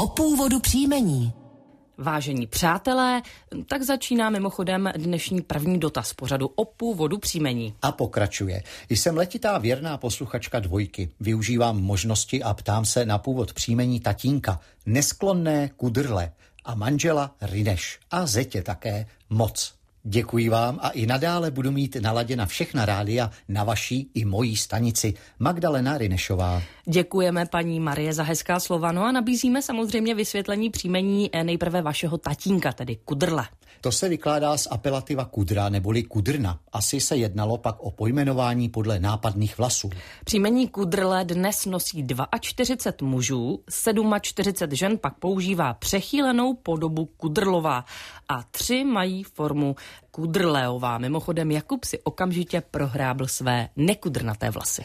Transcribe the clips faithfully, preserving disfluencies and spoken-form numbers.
O původu příjmení. Vážení přátelé, tak začíná mimochodem dnešní první dotaz pořadu o původu příjmení. A pokračuje. Jsem letitá věrná posluchačka Dvojky. Využívám možnosti a ptám se na původ příjmení tatínka, nesklonné Kudrle, a manžela Ryneš a zetě také Moc. Děkuji vám a i nadále budu mít naladěna všechna rádia na vaší i mojí stanici. Magdalena Rynešová. Děkujeme paní Marie za hezká slova, no a nabízíme samozřejmě vysvětlení příjmení nejprve vašeho tatínka, tedy Kudrle. To se vykládá z apelativa Kudra neboli Kudrna. Asi se jednalo pak o pojmenování podle nápadných vlasů. Příjmení Kudrle dnes nosí čtyřicet dva mužů, čtyřicet sedm žen pak používá přechýlenou podobu Kudrlová a tři mají formu Kudrleová. Mimochodem Jakub si okamžitě prohrábl své nekudrnaté vlasy.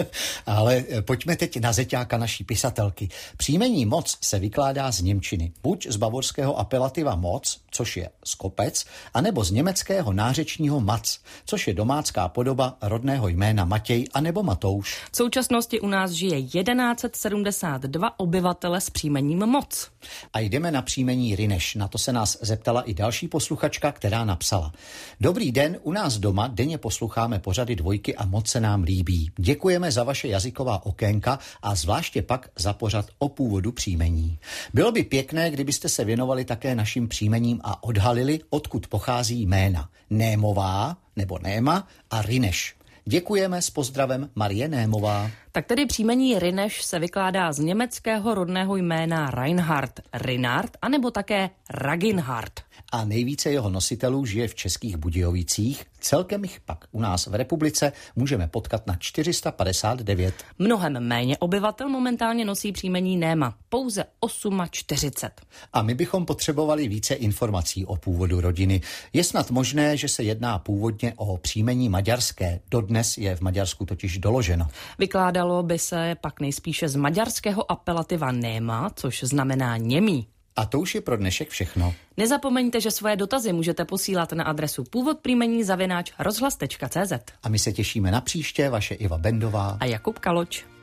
Ale pojďme teď na zeťáka naší pisatelky. Příjmení Moc se vykládá z němčiny. Buď z bavorského apelativa Moc, což je skopec, anebo z německého nářečního Mac, což je domácká podoba rodného jména Matěj anebo Matouš. V současnosti u nás žije tisíc sto sedmdesát dva obyvatele s příjmením Moc. A jdeme na příjmení Ryneš. Na to se nás zeptala i další posluchačka, která napsala. Dobrý den, u nás doma denně posloucháme pořady Dvojky a moc se nám líbí. Děkujeme za vaše jazyková okénka a zvláště pak za pořad o původu příjmení. Bylo by pěkné, kdybyste se věnovali také našim příjmením a odhalili, odkud pochází jména Némová nebo Néma a Ryneš. Děkujeme, s pozdravem Marie Némová. Tak tedy příjmení Ryneš se vykládá z německého rodného jména Reinhard, Reinhard, anebo také Raginhard. A nejvíce jeho nositelů žije v Českých Budějovicích, celkem jich pak u nás v republice můžeme potkat na čtyři sta padesát devět. Mnohem méně obyvatel momentálně nosí příjmení Néma, pouze čtyřicet osm. A my bychom potřebovali více informací o původu rodiny. Je snad možné, že se jedná původně o příjmení maďarské, dodnes je v Maďarsku totiž doloženo. Vykládalo by se pak nejspíše z maďarského apelativa Néma, což znamená němý. A to už je pro dnešek všechno. Nezapomeňte, že svoje dotazy můžete posílat na adresu původpříjmení zavináč rozhlas tečka cé zet. A my se těšíme na příště, vaše Iva Bendová a Jakub Kaloč.